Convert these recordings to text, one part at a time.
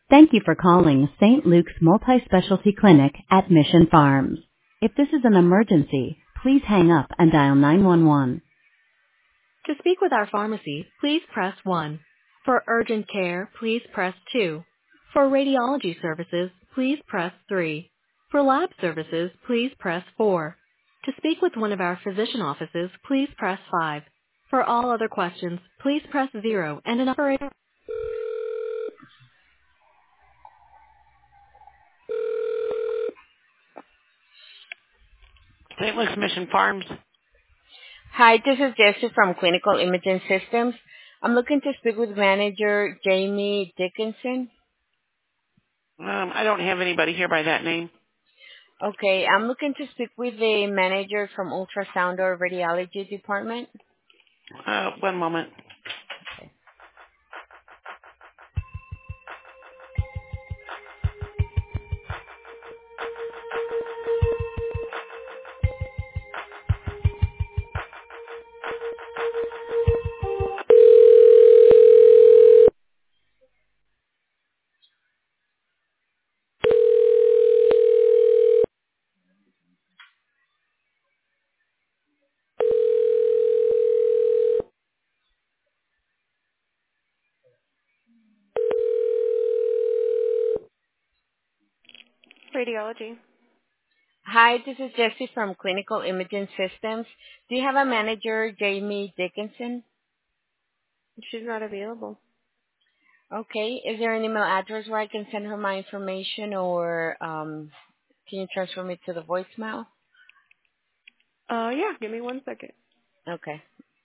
Thank you for calling St. Luke's Multi-Specialty Clinic at Mission Farms. If this is an emergency, please hang up and dial 911. To speak with our pharmacy, please press 1. For urgent care, please press 2. For radiology services, please press 3. For lab services, please press 4. To speak with one of our physician offices, please press 5. For all other questions, please press 0 and an operator. St. Louis Mission Farms. Hi, this is Jessie from Clinical Imaging Systems. I'm looking to speak with manager Jamie Dickinson. I don't have anybody here by that name. Okay, I'm looking to speak with the manager from ultrasound or radiology department. One moment. Radiology. Hi, this is Jessie from Clinical Imaging Systems. Do you have a manager, Jamie Dickinson? She's not available. Okay, is there an email address where I can send her my information, or can you transfer me to the voicemail? Yeah, give me 1 second. Okay.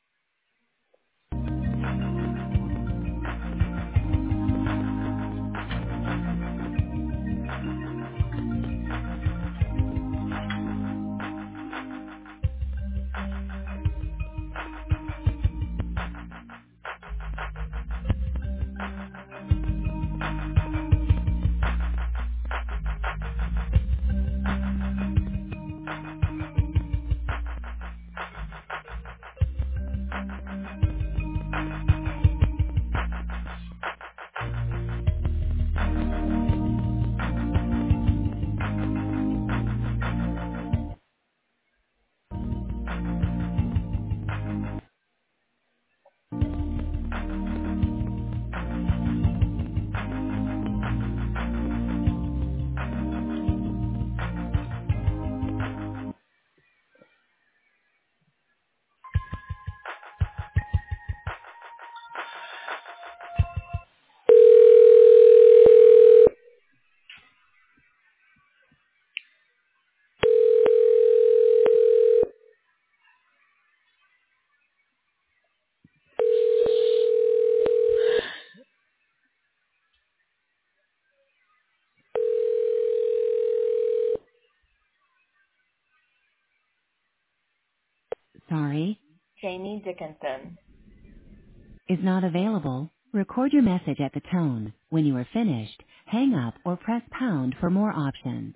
Sorry, Jamie Dickinson. is not available. Record your message at the tone. When you are finished, hang up or press pound for more options.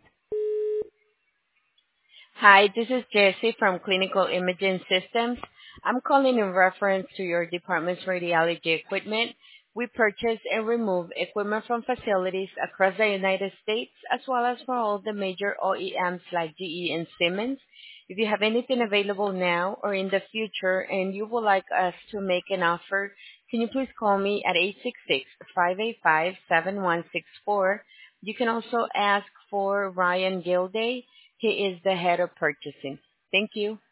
Hi, this is Jessie from Clinical Imaging Systems. I'm calling in reference to your department's radiology equipment. We purchase and remove equipment from facilities across the United States, as well as for all the major OEMs like GE and Siemens. If you have anything available now or in the future and you would like us to make an offer, can you please call me at 866-585-7164. You can also ask for Ryan Gilday. He is the head of purchasing. Thank you.